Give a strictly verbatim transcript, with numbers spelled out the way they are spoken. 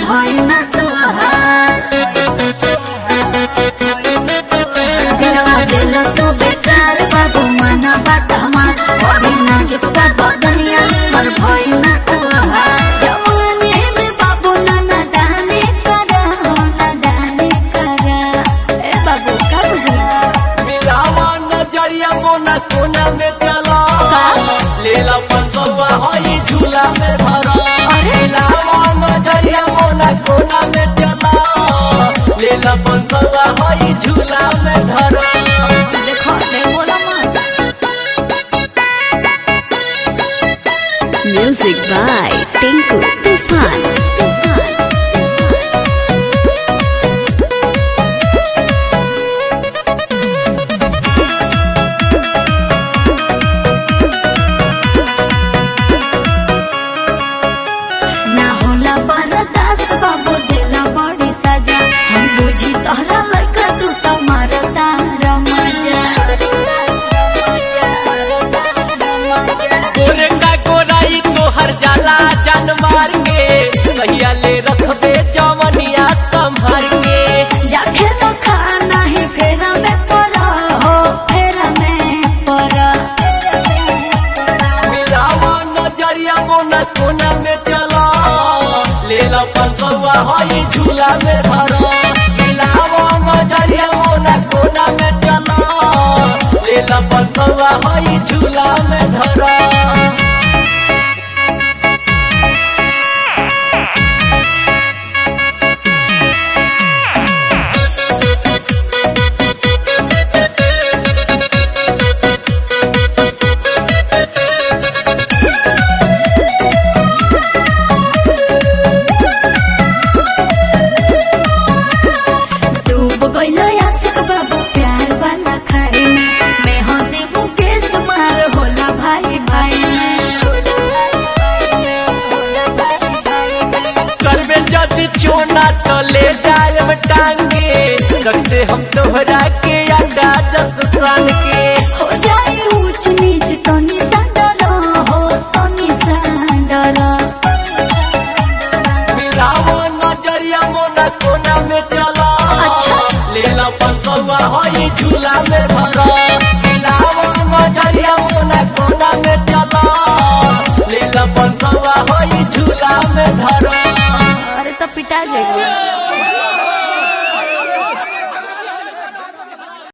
भइल ना तोहार दिलवा दिल तू बेकार बाबू मना बात हमार अभी नाजुक बा बदनिया पर भइल ना तोहार जवानी में बाबू ना दाने करा ना दाने करा ए बाबू का बुझला मिलावा नजरिया मोना कोना में चला लेला पंसवा होई झूला में धरा मिलावा नजरिया मोना कोना में चला लेला पंसवा होई झूला में धरा देखो ले बोला मत Music by Tinku Tufan. ना होला बरदास बाबू देला बड़ी सजा हम बुझी तोहरा लइका तू तो मारता रमजा गोरे का गोराई तोहर जाला जान मार के कहिया ले रखबे जवनिया संभार के जाके तो खाना ही फेरा में पड़ा हो फेरा में पड़ा मिलावा नजरिया मोना कोना में चला लेला पंसवा होई झूला में धरा मिलावा नजरिया मोना कोना में चला लेला पंसवा होई झूला में धरा डूब गइल आशिक बाबू प्यार वाला खाई में मैं हो देबू केस मार होला भाई भाई में करबे जदी चोना तो ले जायब टांगे करते हम तोहरा के आटा जस सन के हो जाए ऊंच नीच तो निशान हो तो निशान मिलावा नजरिया मोना कोना में चला अच्छा। लेला पंसवा होई झूला में धरा मिलावा नजरिया मोना कोना में चला लेला पंसवा होई झूला में धरा अरे तो पिटा जाएगा